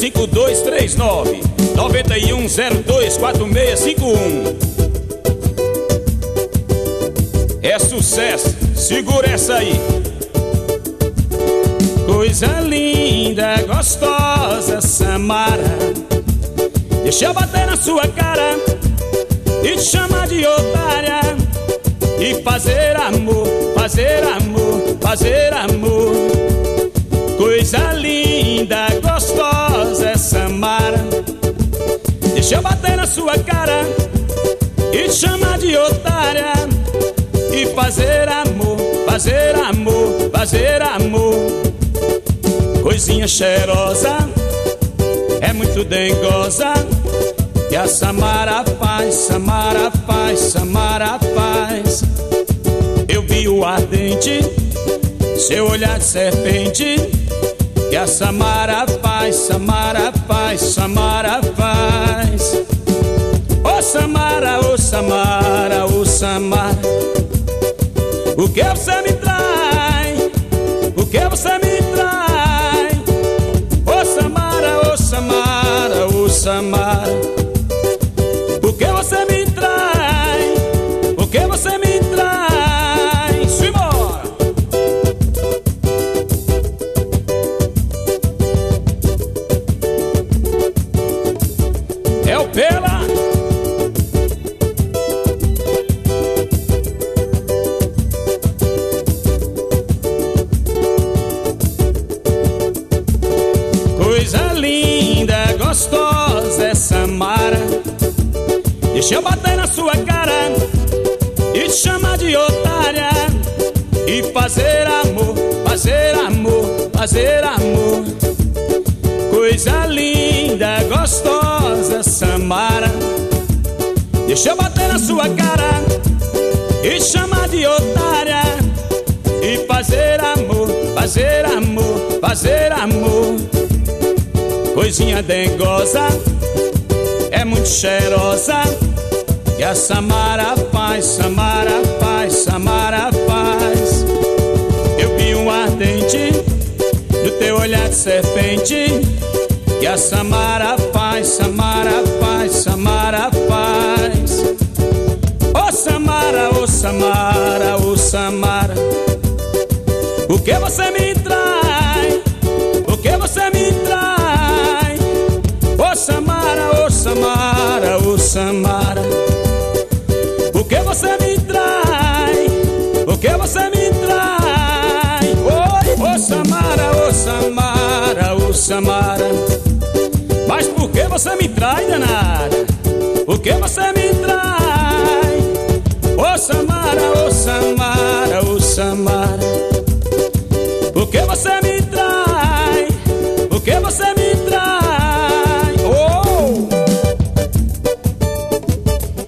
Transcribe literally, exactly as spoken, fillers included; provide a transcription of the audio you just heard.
cinco dois três nove nove um zero dois quatro seis cinco um. É sucesso, segura essa aí. Coisa linda, gostosa, Samara, deixa eu bater na sua cara e te chamar de otária e fazer amor, fazer amor, fazer amor. Coisa linda, gostosa, Samara, deixa eu bater na sua cara e te chamar de otária e fazer amor, fazer amor, fazer amor. Coisinha cheirosa, é muito dengosa, que a Samara faz, Samara faz, Samara faz. Eu vi o ardente, seu olhar de serpente, que a Samara faz, Samara faz, Samara faz. Ô Samara, ô Samara, ô Samara, o que você me traz? O que você me traz? Ô Samara, ô Samara, ô Samara, o que você me traz? O que você me traz? Simbora! É o Pela. Coisa linda, gostosa, é Samara, deixa eu bater na sua cara e te chamar de otária e fazer amor, fazer amor, fazer amor. Coisa linda, gostosa, Samara, deixa eu bater na sua cara e te chamar de otária e fazer amor, fazer amor, fazer amor. Coisinha dengosa, é muito cheirosa, que a Samara faz, Samara faz, Samara faz. Eu vi um ardente no teu olhar de serpente, que a Samara faz, Samara faz, Samara faz. Ô Samara, ô Samara, ô Samara, o que você me traz? O que você me traz? Ô Samara, ô Samara, ô Samara, o que você me traz? O que você me traz? Oi, ô Samara, ô Samara, ô Samara, mas por que você me traz, danada? O que você me traz? Ô Samara, ô Samara, ô Samara, o que você me traz? O que você